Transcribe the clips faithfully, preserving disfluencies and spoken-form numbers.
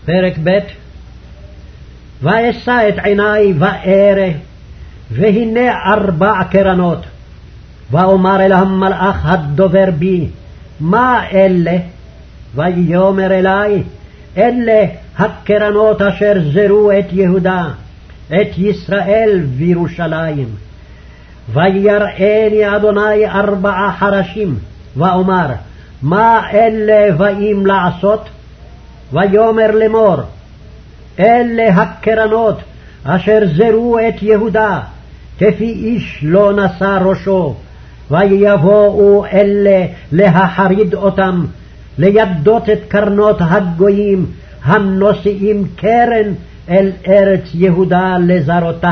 פרק ב'. ואשא את עיני וארא, והנה ארבע קרנות. ואומר אל המלאך הדובר בי, מה אלה? ויאמר אלי, אלה הקרנות אשר זרו את יהודה, את ישראל וירושלים. ויראני אדוני ארבעה חרשים, ואומר, מה אלה באים לעשות? ויאמר לאמור, אלה הקרנות אשר זרו את יהודה, כפי איש לא נשא ראשו, ויבואו אלה להחריד אותם, לידות את קרנות הגויים הנושאים קרן אל ארץ יהודה לזרותה.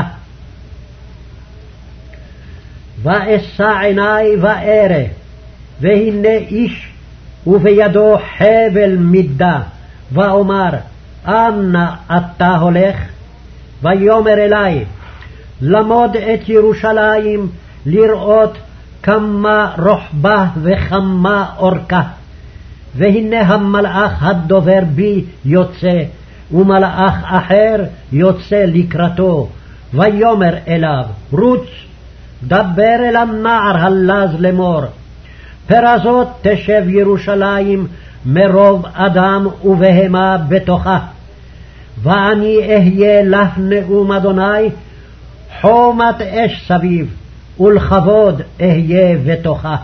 ואשא עיני וארא, והנה איש ובידו חבל מידה, ואומר, אנה אתה הולך? ויאמר אלי, למוד את ירושלים, לראות כמה רוחבה וכמה אורכה. והנה המלאך הדובר בי יוצא, ומלאך אחר יוצא לקראתו, ויאמר אליו, רוץ, דבר אל הנער הלז לאמור, פרזות תשב ירושלים מרוב אדם ובהמה בתוכה, ואני אהיה לך נאום אדוני, חומת אש סביב, ולכבוד אהיה בתוכה.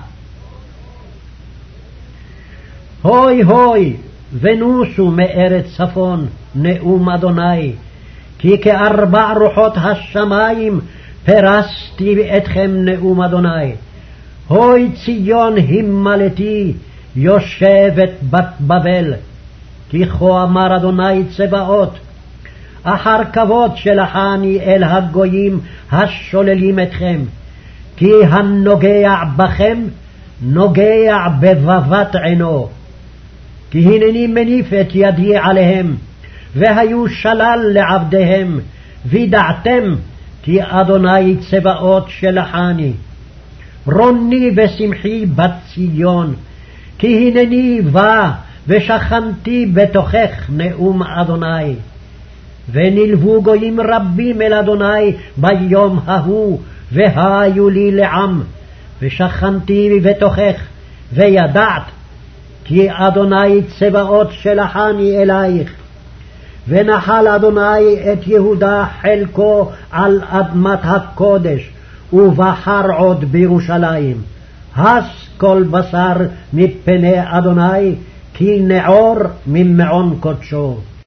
הוי הוי, ונוסו מארץ צפון, נאום אדוני, כי כארבע רוחות השמיים פרסתי אתכם, נאום אדוני. הוי ציון הימלתי, יושבת בת בבל, כי כה אמר אדוני צבאות, אחר כבוד שלחני אל הגויים השוללים אתכם, כי הנוגע בכם נוגע בבבת עינו. כי הנני מניף את ידי עליהם, והיו שלל לעבדיהם, וידעתם כי אדוני צבאות שלחני. רוני ושמחי בת ציון, כי הנני בא ושכנתי בתוכך, נאום אדוני. ונלוו גויים רבים אל אדוני ביום ההוא, והיו לי לעם, ושכנתי בתוכך, וידעת כי אדוני צבאות שלחני אלייך. ונחל אדוני את יהודה חלקו על אדמת הקודש, ובחר עוד בירושלים. הס כל בשר מפני אדוני, כי נעור ממעון קודשו.